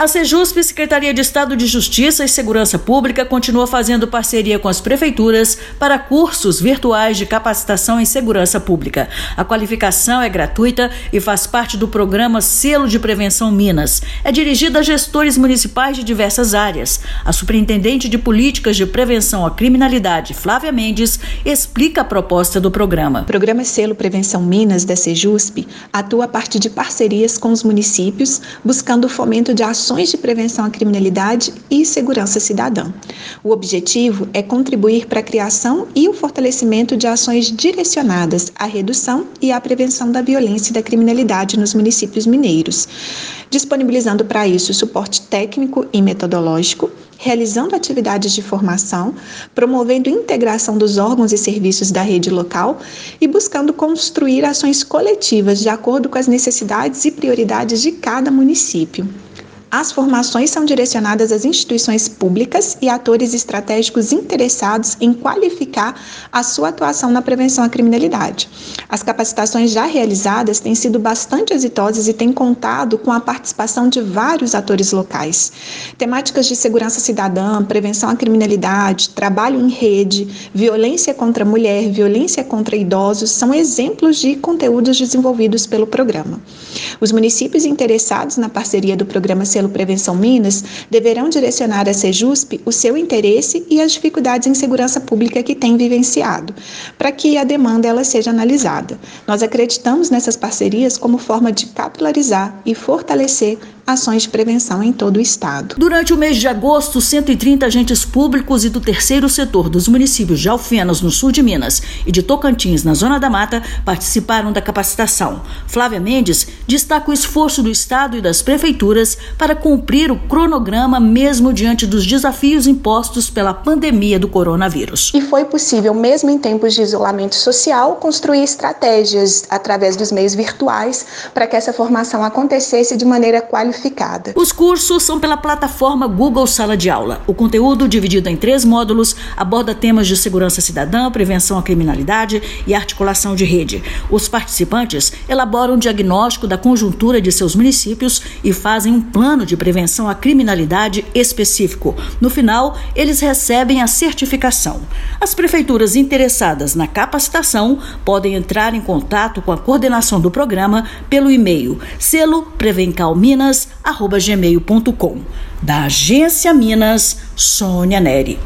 A Sejusp, Secretaria de Estado de Justiça e Segurança Pública, continua fazendo parceria com as prefeituras para cursos virtuais de capacitação em segurança pública. A qualificação é gratuita e faz parte do programa Selo de Prevenção Minas. É dirigida a gestores municipais de diversas áreas. A superintendente de Políticas de Prevenção à Criminalidade, Flávia Mendes, explica a proposta do programa. O programa Selo Prevenção Minas da Sejusp atua a partir de parcerias com os municípios, buscando o fomento de ações de prevenção à criminalidade e segurança cidadã. O objetivo é contribuir para a criação e o fortalecimento de ações direcionadas à redução e à prevenção da violência e da criminalidade nos municípios mineiros, disponibilizando para isso suporte técnico e metodológico, realizando atividades de formação, promovendo integração dos órgãos e serviços da rede local e buscando construir ações coletivas de acordo com as necessidades e prioridades de cada município. As formações são direcionadas às instituições públicas e atores estratégicos interessados em qualificar a sua atuação na prevenção à criminalidade. As capacitações já realizadas têm sido bastante exitosas e têm contado com a participação de vários atores locais. Temáticas de segurança cidadã, prevenção à criminalidade, trabalho em rede, violência contra a mulher, violência contra idosos são exemplos de conteúdos desenvolvidos pelo programa. Os municípios interessados na parceria do programa Selo Prevenção Minas deverão direcionar à Sejusp o seu interesse e as dificuldades em segurança pública que tem vivenciado, para que a demanda ela seja analisada. Nós acreditamos nessas parcerias como forma de capilarizar e fortalecer ações de prevenção em todo o estado. Durante o mês de agosto, 130 agentes públicos e do terceiro setor dos municípios de Alfenas, no sul de Minas, e de Tocantins, na Zona da Mata, participaram da capacitação. Flávia Mendes destaca o esforço do estado e das prefeituras para cumprir o cronograma mesmo diante dos desafios impostos pela pandemia do coronavírus. E foi possível, mesmo em tempos de isolamento social, construir estratégias através dos meios virtuais para que essa formação acontecesse de maneira qualificada. Os cursos são pela plataforma Google Sala de Aula. O conteúdo, dividido em 3 módulos, aborda temas de segurança cidadã, prevenção à criminalidade e articulação de rede. Os participantes elaboram um diagnóstico da conjuntura de seus municípios e fazem um plano de prevenção à criminalidade específico. No final, eles recebem a certificação. As prefeituras interessadas na capacitação podem entrar em contato com a coordenação do programa pelo e-mail seloprevencalminas@gmail.com. Da Agência Minas, Sônia Neri.